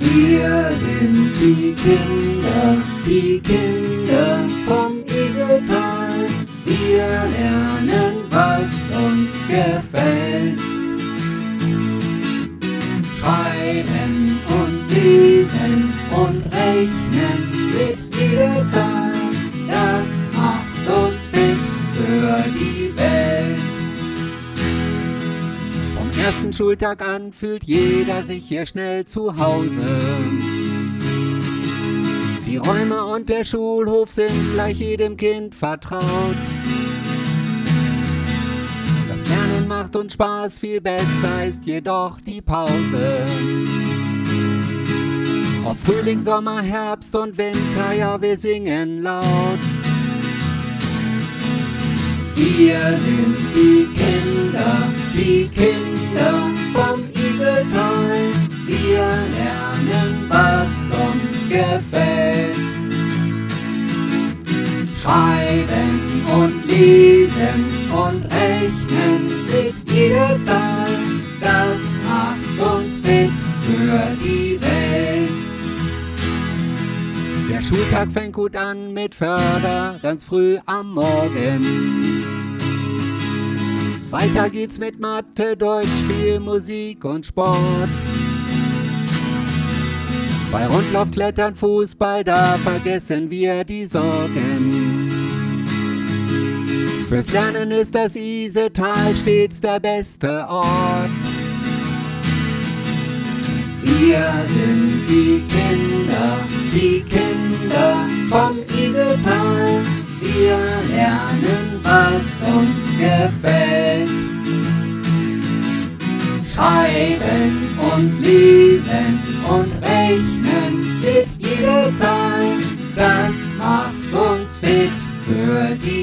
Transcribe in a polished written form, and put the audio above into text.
Wir sind die Kinder vom Isetal. Wir lernen, was uns gefällt. Schreiben und lesen und rechnen mit jeder Zahl. Das macht uns fit für die Welt. Vom ersten Schultag an fühlt jeder sich hier schnell zu Hause. Die Räume und der Schulhof sind gleich jedem Kind vertraut. Das Lernen macht uns Spaß, viel besser ist jedoch die Pause. Ob Frühling, Sommer, Herbst und Winter, ja, wir singen laut. Wir sind die Kinder vom Isetal. Wir lernen, was uns gefällt. Schreiben und lesen und rechnen mit jeder Zahl. Das macht uns fit für die Welt. Der Schultag fängt gut an mit Förder, ganz früh am Morgen. Weiter geht's mit Mathe, Deutsch, viel Musik und Sport. Bei Rundlauf, Klettern, Fußball, da vergessen wir die Sorgen. Fürs Lernen ist das Isetal stets der beste Ort. Wir sind die Kinder vom Isetal. Wir lernen, was uns gefällt. Schreiben und lesen und rechnen mit jeder Zahl. Das macht uns fit für die